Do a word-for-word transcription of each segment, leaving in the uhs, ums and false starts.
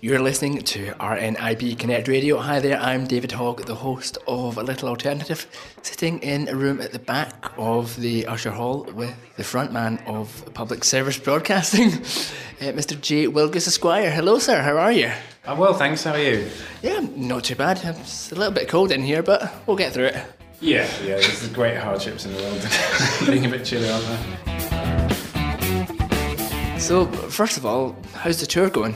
You're listening to R N I B Connect Radio. Hi there, I'm David Hogg, the host of A Little Alternative, sitting in a room at the back of the Usher Hall with the frontman of Public Service Broadcasting, uh, Mister J. Wilgus Esquire. Hello, sir, how are you? I'm well, thanks. How are you? Yeah, not too bad. It's a little bit cold in here, but we'll get through it. Yeah, yeah, there's great hardships in the world. Being a bit chilly, aren't there? So, first of all, how's the tour going?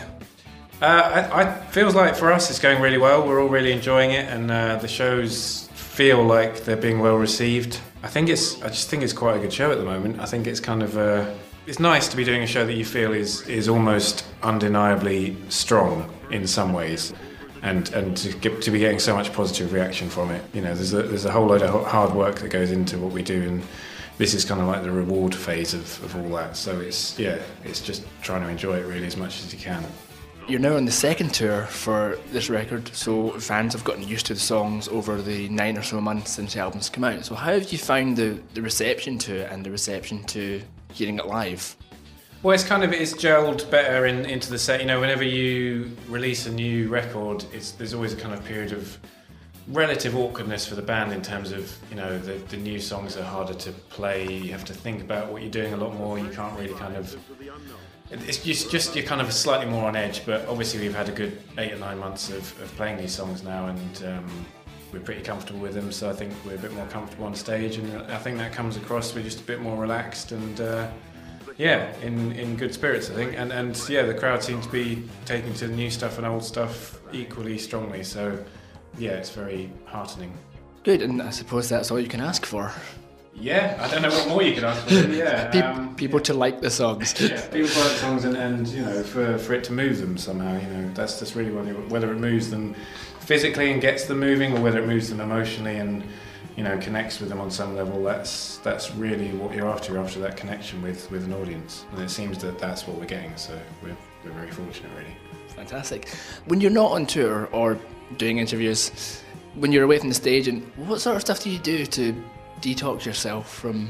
Uh, I, I feels like for us it's going really well. We're all really enjoying it, and uh, the shows feel like they're being well received. I think it's. I just think it's quite a good show at the moment. I think it's kind of. Uh, it's nice to be doing a show that you feel is is almost undeniably strong in some ways, and and to get, to be getting so much positive reaction from it. You know, there's a there's a whole load of hard work that goes into what we do, and this is kind of like the reward phase of, of all that. So it's yeah, it's just trying to enjoy it really as much as you can. You're now on the second tour for this record, so fans have gotten used to the songs over the nine or so months since the album's come out. So how have you found the, the reception to it and the reception to hearing it live? Well, it's kind of, it's gelled better in, into the set. You know, whenever you release a new record, it's, there's always a kind of period of relative awkwardness for the band in terms of, you know, the, the new songs are harder to play. You have to think about what you're doing a lot more. You can't really kind of... It's just, just you're kind of slightly more on edge, but obviously we've had a good eight or nine months of, of playing these songs now, and um, we're pretty comfortable with them, so I think we're a bit more comfortable on stage, and I think that comes across. We're just a bit more relaxed and uh, yeah, in, in good spirits, I think, and, and yeah, the crowd seems to be taking to the new stuff and old stuff equally strongly, so yeah, it's very heartening. Good, and I suppose that's all you can ask for. Yeah, I don't know what more you could ask for. Yeah, um, people to like the songs. Yeah, people to like the songs, and, and you know, for, for it to move them somehow. You know, that's that's really what it, whether it moves them physically and gets them moving, or whether it moves them emotionally and, you know, connects with them on some level. That's that's really what you're after. You're after that connection with, with an audience, and it seems that that's what we're getting. So we're we're very fortunate, really. Fantastic. When you're not on tour or doing interviews, when you're away from the stage, and what sort of stuff do you do to detox yourself from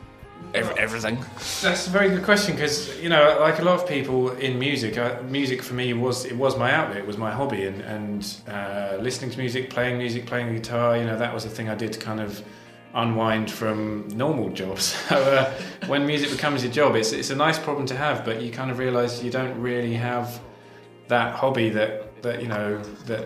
ev- everything? That's a very good question, because, you know, like a lot of people in music, uh, music for me was it was my outlet, it was my hobby, and, and uh, listening to music, playing music, playing the guitar, you know, that was the thing I did to kind of unwind from normal jobs. So uh, when music becomes your job, it's it's a nice problem to have, but you kind of realise you don't really have that hobby that, that you know, that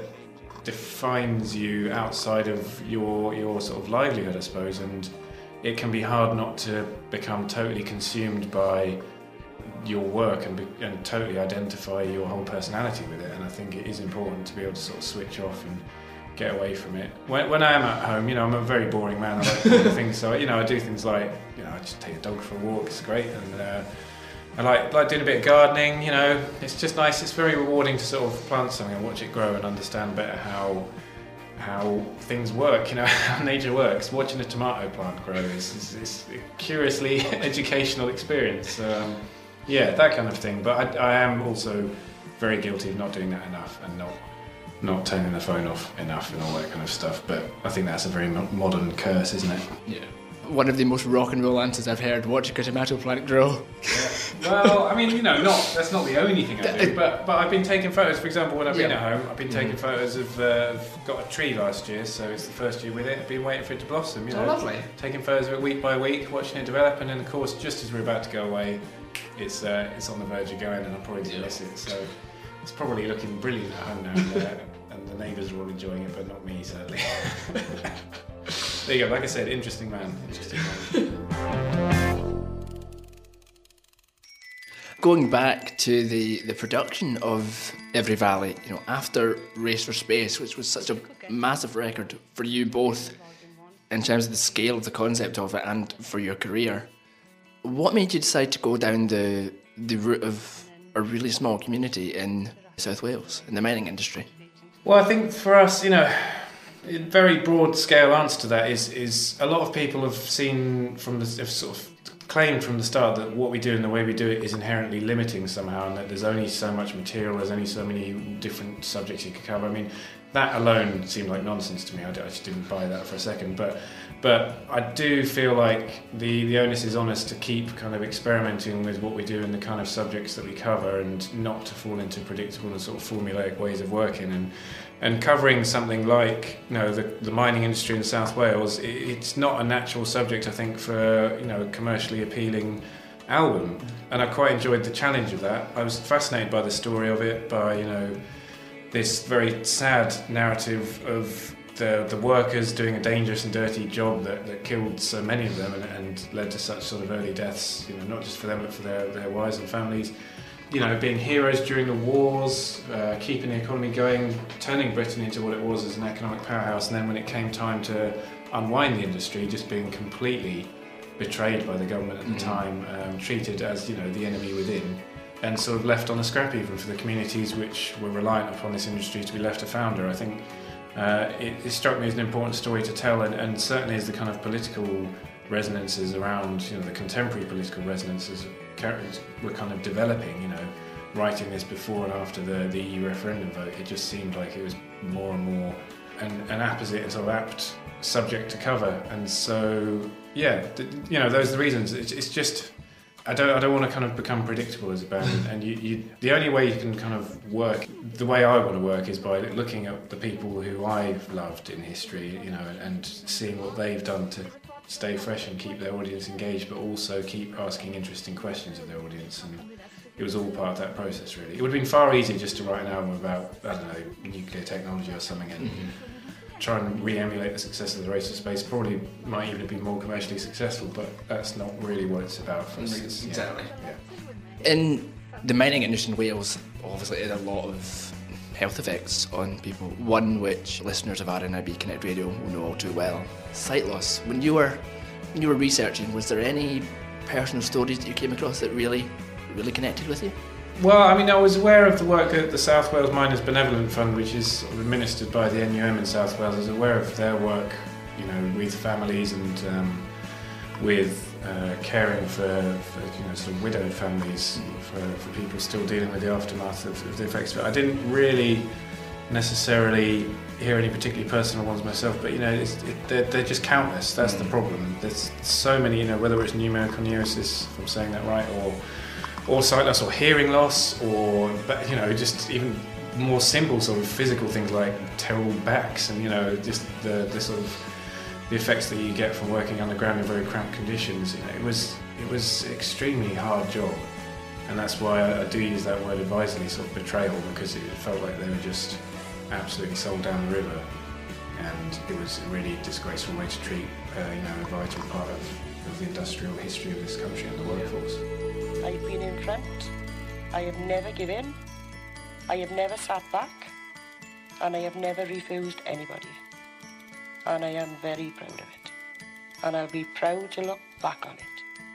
defines you outside of your your sort of livelihood, I suppose, and it can be hard not to become totally consumed by your work and, be, and totally identify your whole personality with it. And I think it is important to be able to sort of switch off and get away from it. When, when I am at home, you know, I'm a very boring man. I like doing things, so you know, I do things like, you know, I just take a dog for a walk. It's great, and uh, I like like doing a bit of gardening, you know, it's just nice, it's very rewarding to sort of plant something and watch it grow and understand better how how things work, you know, how nature works. Watching a tomato plant grow is, is, is a curiously educational experience. So, um, yeah, that kind of thing. But I, I am also very guilty of not doing that enough and not not turning the phone off enough and all that kind of stuff. But I think that's a very modern curse, isn't it? Yeah. One of the most rock and roll answers I've heard, watching a tomato plant grow. Yeah. Well, I mean, you know, not that's not the only thing I do, but but I've been taking photos. For example, when I've been yeah. at home, I've been taking mm-hmm. photos of. Uh, I've got a tree last year, so it's the first year with it. I've been waiting for it to blossom. You know, oh, lovely. Taking photos of it week by week, watching it develop, and then of course, just as we're about to go away, it's uh, it's on the verge of going, and I'll probably yeah. miss it. So it's probably looking brilliant at home now, and, uh, and the neighbours are all enjoying it, but not me, sadly. There you go, like I said, interesting man. Interesting man. Going back to the, the production of Every Valley, you know, after Race for Space, which was such a massive record for you both in terms of the scale of the concept of it and for your career, what made you decide to go down the the route of a really small community in South Wales, in the mining industry? Well, I think for us, you know, a very broad scale answer to that is is a lot of people have seen from the have sort of claimed from the start that what we do and the way we do it is inherently limiting somehow, and that there's only so much material, there's only so many different subjects you could cover. I mean, that alone seemed like nonsense to me. I, I just didn't buy that for a second. But but I do feel like the, the onus is on us to keep kind of experimenting with what we do and the kind of subjects that we cover, and not to fall into predictable and sort of formulaic ways of working. And and covering something like, you know, the, the mining industry in South Wales, it, it's not a natural subject, I think, for, you know, a commercially appealing album. And I quite enjoyed the challenge of that. I was fascinated by the story of it, by, you know, this very sad narrative of the the workers doing a dangerous and dirty job that, that killed so many of them and, and led to such sort of early deaths, you know, not just for them but for their, their wives and families. You know, being heroes during the wars, uh, keeping the economy going, turning Britain into what it was as an economic powerhouse, and then when it came time to unwind the industry, just being completely betrayed by the government at the mm-hmm. time, um, treated as, you know, the enemy within, and sort of left on a scrap even for the communities which were reliant upon this industry to be left to founder. I think uh, it, it struck me as an important story to tell, and, and certainly as the kind of political resonances around, you know, the contemporary political resonances were kind of developing, you know, writing this before and after the, the E U referendum vote, it just seemed like it was more and more an, an apposite and sort of apt subject to cover. And so, yeah, th- you know, those are the reasons. It's, it's just, I don't I don't want to kind of become predictable as a band, and you, you the only way you can kind of work the way I want to work is by looking at the people who I've loved in history, you know, and, and seeing what they've done to stay fresh and keep their audience engaged, but also keep asking interesting questions of their audience. And it was all part of that process, really. It would have been far easier just to write an album about, I don't know, nuclear technology or something, and mm-hmm. try and re-emulate the success of the Race to Space. Probably might even have been more commercially successful, but that's not really what it's about for us. It's, exactly. Yeah, yeah. In the mining industry in Wales, obviously, it had a lot of health effects on people. One which listeners of R N I B Connect Radio will know all too well: sight loss. When you were when you were researching, was there any personal stories that you came across that really, really connected with you? Well, I mean, I was aware of the work that the South Wales Miners Benevolent Fund, which is sort of administered by the N U M in South Wales, I was aware of their work, you know, with families and um, with uh, caring for, for, you know, sort of widowed families, for, for people still dealing with the aftermath of, of the effects of it. I didn't really necessarily hear any particularly personal ones myself, but, you know, it's, it, they're, they're just countless. That's the problem. There's so many, you know, whether it's numerical neurosis, if I'm saying that right, or or sight loss, or hearing loss, or, you know, just even more simple sort of physical things like terrible backs, and, you know, just the, the sort of the effects that you get from working underground in very cramped conditions. You know, it was it was an extremely hard job, and that's why I, I do use that word advisedly, sort of betrayal, because it felt like they were just absolutely sold down the river, and it was a really disgraceful way to treat, uh, you know, a vital part of, of the industrial history of this country and the workforce. I've been in front, I have never given, I have never sat back, and I have never refused anybody. And I am very proud of it. And I'll be proud to look back on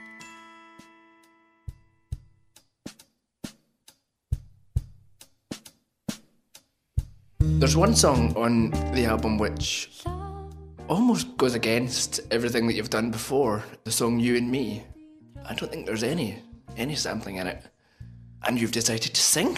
it. There's one song on the album which almost goes against everything that you've done before, the song You and Me. I don't think there's any any sampling in it. And you've decided to sing?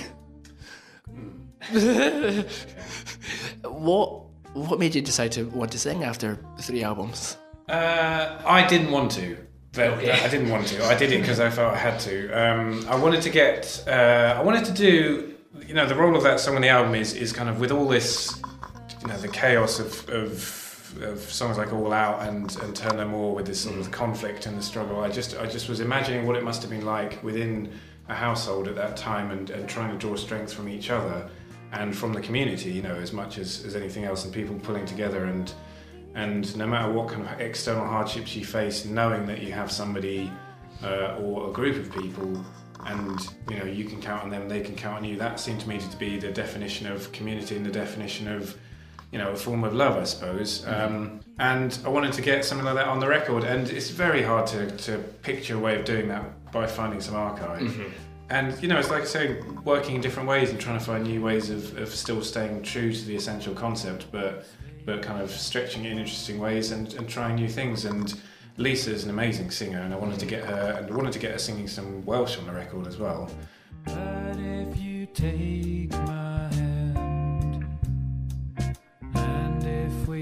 What what made you decide to want to sing after three albums? Uh, I didn't want to. But okay. I didn't want to. I did it because I felt I had to. Um, I wanted to get. Uh, I wanted to do. You know, the role of that song on the album is is kind of with all this, you know, the chaos of of, of songs like All Out and and Turn No More, with this sort of conflict and the struggle. I just I just was imagining what it must have been like within a household at that time, and, and trying to draw strength from each other and from the community, you know, as much as, as anything else, and people pulling together, and and no matter what kind of external hardships you face, knowing that you have somebody uh, or a group of people, and, you know, you can count on them, they can count on you. That seemed to me to be the definition of community and the definition of, you know, a form of love, I suppose. Mm-hmm. Um, and I wanted to get something like that on the record, and it's very hard to, to picture a way of doing that by finding some archive. Mm-hmm. And, you know, it's like saying, working in different ways and trying to find new ways of, of still staying true to the essential concept, but but kind of stretching it in interesting ways, and, and trying new things. And Lisa's an amazing singer, and I wanted to get her, and I wanted to get her singing some Welsh on the record as well. But if you take my hand,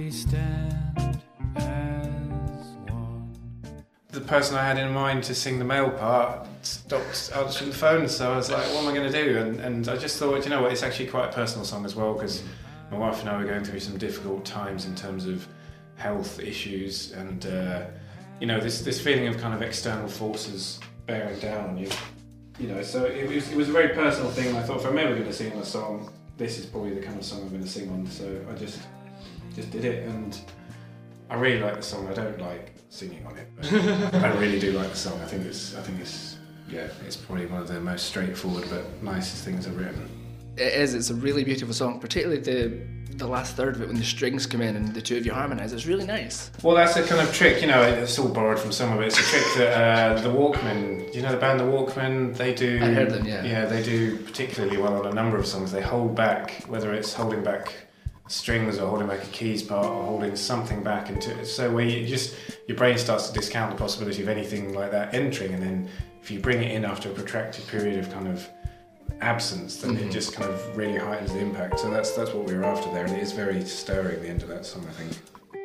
we stand as one. The person I had in mind to sing the male part stopped answering the phone, so I was like, what am I going to do? And, and I just thought, you know what, it's actually quite a personal song as well, because my wife and I were going through some difficult times in terms of health issues and, uh, you know, this, this feeling of kind of external forces bearing down on you. You know, so it was, it was a very personal thing, and I thought if I'm ever going to sing a song, this is probably the kind of song I'm going to sing on, so I just just did it, and I really like the song. I don't like singing on it, but I really do like the song. I think it's, I think it's, yeah, it's probably one of the most straightforward but nicest things I've written. It is, it's a really beautiful song, particularly the the last third of it when the strings come in and the two of you harmonise. It's really nice. Well, that's a kind of trick, you know, it's all borrowed from some of it. It's a trick that uh, the Walkmen, you know the band The Walkmen, they do... I heard them, yeah. Yeah, they do particularly well on a number of songs. They hold back, whether it's holding back strings or holding back a keys part or holding something back into it. So where you just, your brain starts to discount the possibility of anything like that entering, and then if you bring it in after a protracted period of kind of absence, then mm-hmm. it just kind of really heightens the impact. So that's that's what we were after there, and it is very stirring, the end of that song, I think.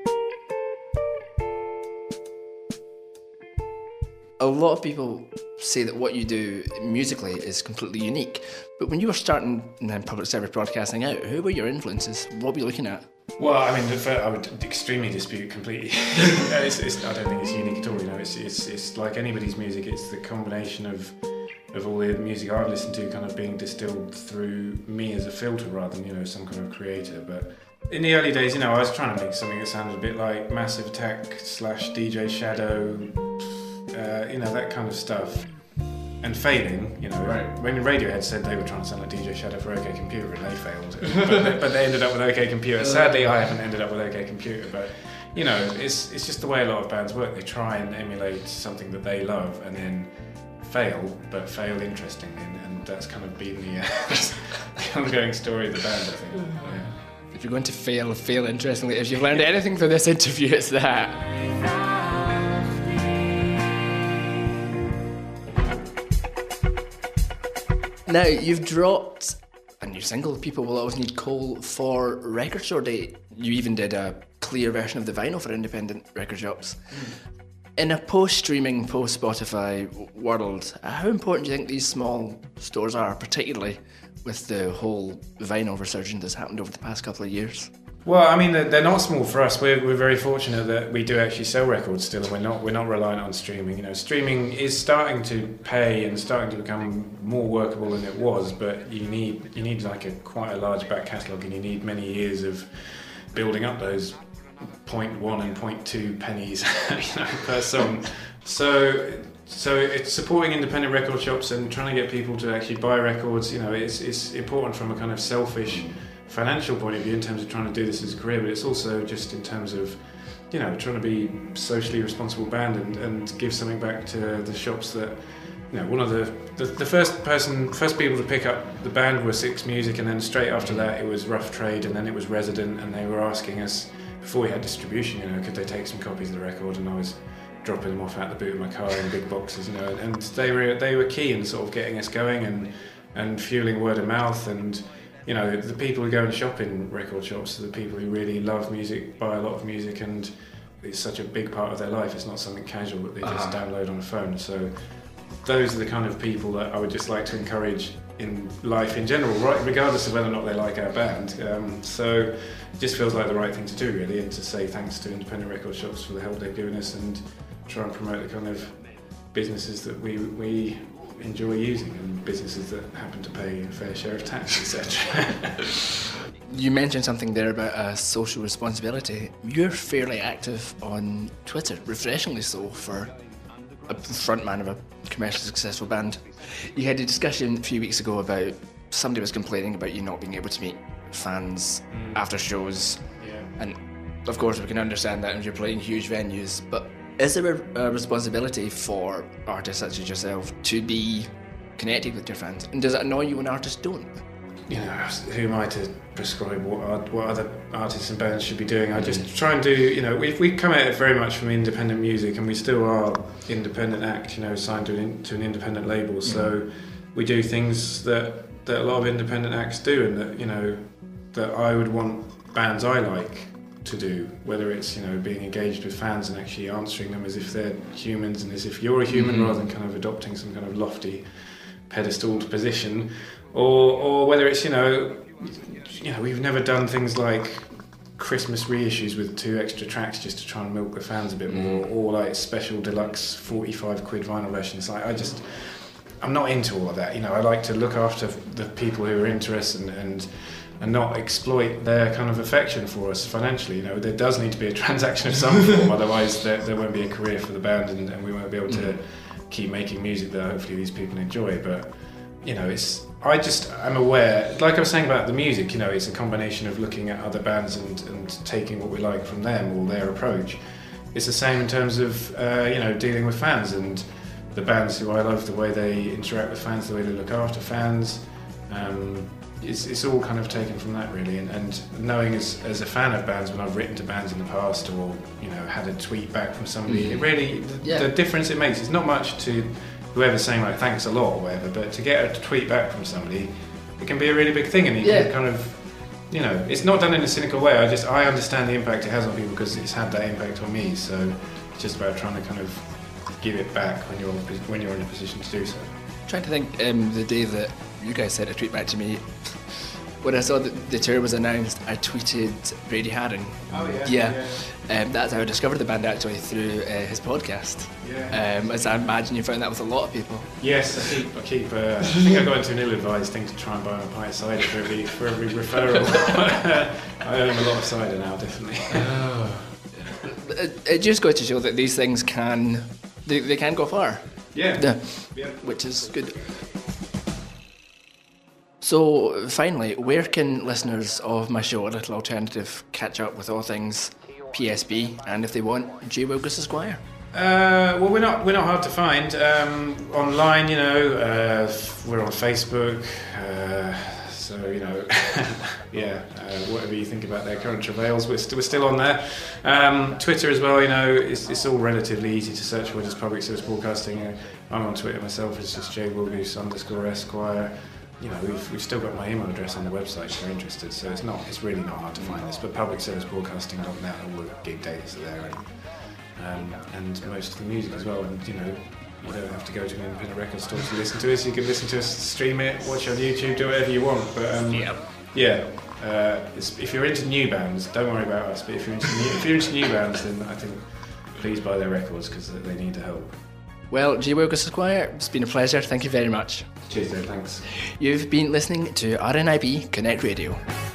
A lot of people say that what you do musically is completely unique, but when you were starting in public service broadcasting out, who were your influences? What were you looking at? Well, I mean, I would extremely dispute completely. it's, it's, I don't think it's unique at all. You know, it's it's it's like anybody's music. It's the combination of of all the music I've listened to kind of being distilled through me as a filter rather than, you know, some kind of creator. But in the early days, you know, I was trying to make something that sounded a bit like Massive Attack slash D J Shadow, uh, you know, that kind of stuff. And failing, you know, right. When Radiohead said they were trying to sound like D J Shadow for OK Computer, and they failed. but, they, but they ended up with OK Computer. Sadly, I haven't ended up with OK Computer, but, you know, it's it's just the way a lot of bands work. They try and emulate something that they love and then fail, but fail interestingly, and, and that's kind of been the, uh, the ongoing story of the band, I think. Yeah. If you're going to fail, fail interestingly. If you've learned anything from this interview, it's that. Now, you've dropped a new single, People Will Always Need Coal, for Record Store Day. You even did a clear version of the vinyl for independent record shops. Mm. In a post-streaming, post-Spotify world, how important do you think these small stores are, particularly with the whole vinyl resurgence that's happened over the past couple of years? Well, I mean, they're not small for us. We're we're very fortunate that we do actually sell records still, and we're not we're not reliant on streaming. You know, streaming is starting to pay and starting to become more workable than it was, but you need you need like a quite a large back catalogue, and you need many years of building up those point one and point two pennies, you know, per song. So so it's supporting independent record shops and trying to get people to actually buy records. You know, it's it's important from a kind of selfish financial point of view in terms of trying to do this as a career, but it's also just in terms of, you know, trying to be socially responsible band and, and give something back to the shops that, you know, one of the, the the first person, first people to pick up the band were Six Music, and then straight after that it was Rough Trade, and then it was Resident, and they were asking us, before we had distribution, you know, could they take some copies of the record, and I was dropping them off out the boot of my car in big boxes, you know, and they were they were key in sort of getting us going and and fueling word of mouth. And you know, the people who go and shop in record shops are the people who really love music, buy a lot of music, and it's such a big part of their life. It's not something casual that they just uh-huh. download on a phone. So those are the kind of people that I would just like to encourage in life in general, right, regardless of whether or not they like our band. Um, so it just feels like the right thing to do, really, and to say thanks to independent record shops for the help they've given us, and try and promote the kind of businesses that we we enjoy using, and businesses that happen to pay a fair share of tax, et cetera. You mentioned something there about uh, social responsibility. You're fairly active on Twitter, refreshingly so for a frontman of a commercially successful band. You had a discussion a few weeks ago about somebody was complaining about you not being able to meet fans mm. after shows, yeah. And of course we can understand that when you're playing huge venues, but is there a, a responsibility for artists such as yourself to be connected with your fans? And does it annoy you when artists don't? You know, who am I to prescribe what what other artists and bands should be doing? I just try and do, you know, we we come at it very much from independent music, and we still are independent act, you know, signed to an, to an independent label. So we do things that, that a lot of independent acts do, and that, you know, that I would want bands I like to do, whether it's, you know, being engaged with fans and actually answering them as if they're humans and as if you're a human, mm-hmm. rather than kind of adopting some kind of lofty pedestaled position, or or whether it's, you know, you know, we've never done things like Christmas reissues with two extra tracks just to try and milk the fans a bit more, or like special deluxe forty-five quid vinyl versions. Like, I just, I'm not into all of that. You know, I like to look after the people who are interested and, and and not exploit their kind of affection for us financially. You know, there does need to be a transaction of some form, otherwise there, there won't be a career for the band, and, and we won't be able to keep making music that hopefully these people enjoy. But, you know, it's, I just, I'm aware, like I was saying about the music, you know, it's a combination of looking at other bands and, and taking what we like from them or their approach. It's the same in terms of, uh, you know, dealing with fans and the bands who I love, the way they interact with fans, the way they look after fans. Um, it's, it's all kind of taken from that, really. And, and knowing as, as a fan of bands, when I've written to bands in the past or, you know, had a tweet back from somebody, mm-hmm. it really, the, yeah. the difference it makes is not much to whoever's saying like thanks a lot or whatever, but to get a tweet back from somebody, it can be a really big thing, and you yeah. can kind of, you know, it's not done in a cynical way. I just, I understand the impact it has on people because it's had that impact on me. So it's just about trying to kind of give it back when you're when you're in a position to do so. I'm trying to think, um, the day that you guys sent a tweet back to me, when I saw that the tour was announced, I tweeted Brady Haran. Oh yeah. Yeah. yeah. Um, that's how I discovered the band, actually, through uh, his podcast. Yeah. Um, as I imagine you found that with a lot of people. Yes, I keep. I keep. Uh, I think I got into an ill-advised thing to try and buy a pint of cider for every for every referral. I owe him a lot of cider now, definitely. Oh. It, it just goes to show that these things can, they, they can go far. Yeah. yeah. Yeah. Which is good. So, finally, where can listeners of my show, A Little Alternative, catch up with all things P S B, and if they want, J. Wilgus Esquire? Uh, well, we're not we're not hard to find. Um, online, you know, uh, we're on Facebook. Uh, so, you know, yeah, uh, whatever you think about their current travails, we're, st- we're still on there. Um, Twitter as well, you know, it's, it's all relatively easy to search for, just Public Service Broadcasting. Uh, I'm on Twitter myself, it's just J. Wilgus underscore Esquire. You know, we've we've still got my email address on the website if you're interested, so it's not it's really not hard to find this. But public service broadcasting dot net, all the gig dates are there, and, um, and most of the music as well. And you know, you don't have to go to an independent record store to listen to us. You can listen to us, stream it, watch on YouTube, do whatever you want. But um, yeah, yeah. Uh, it's, if you're into new bands, don't worry about us. But if you're into new, if you're into new bands, then I think please buy their records because they need the help. Well, J. Wilgus Esquire, it's been a pleasure. Thank you very much. Cheers, Dave. Thanks. You've been listening to R N I B Connect Radio.